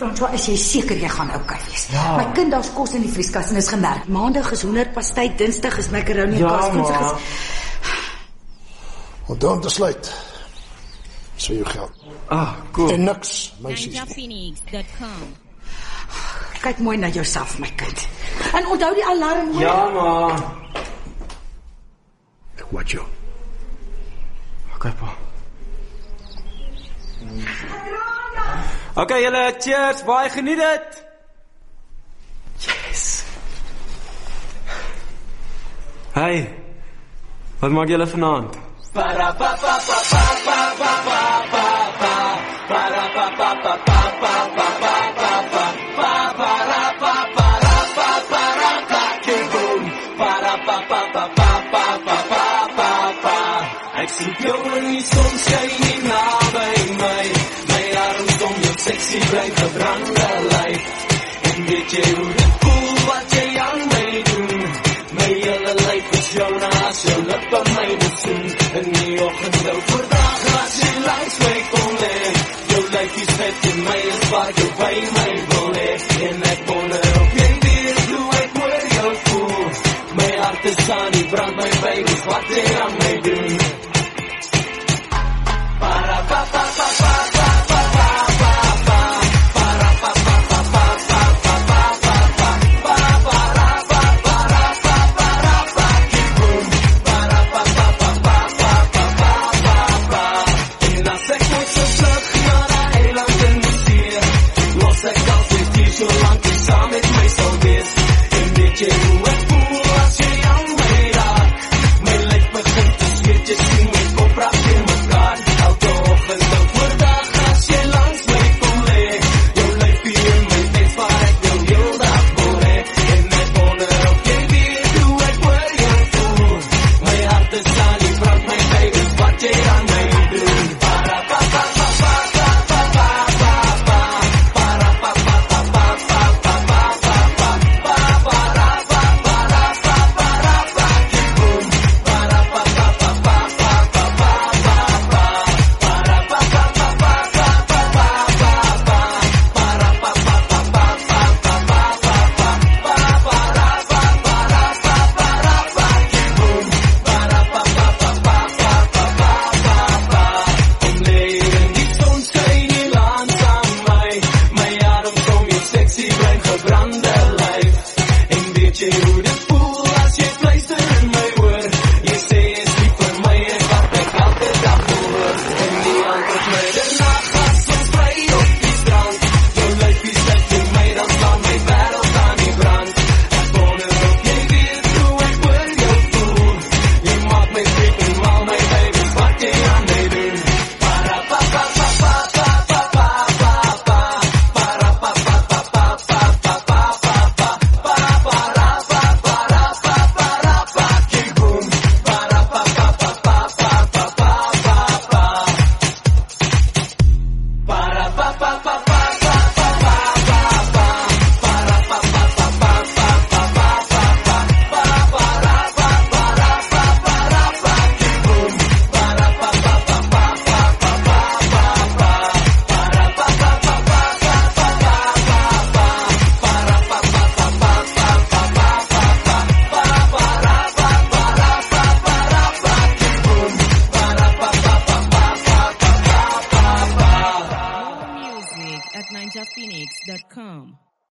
François, is jy seker jy gaan oukei wees? Ja. My kind, daar's kos in die vrieskas en is gemerk. Maandag is hoenderpastei, Dinsdag is macaroni en kaas, Woensdag is... Onthou om te sluit. Dis vir jou geld. Cool. En niks, meisies nie. NinjaPhoenix.com. Kyk mooi na jouself, my kind. En onthou die alarm, hoor. Ja, ma. Ek watch jou. Okay, pa. Okay, julle, cheers, baie geniet dit. Yes. Hey, wat maak julle vanaand? Ek sien jou in die sonskyn nie naby my. My arms om jou sexy brein gebrande lyf. En weet jy hoe dit voel wat jy aan my doen? My hele lyf is jou as jou lippe my besoen. In die oggend jou voordag as jy langs my kom lê. Jou lyf is vet en my is waar jy by my wil hê. En ek wonder of jy weet hoe ek oor jou voel. My hart is aan die brand, my baby, wat jy aan my doen? NinjaPhoenix.com.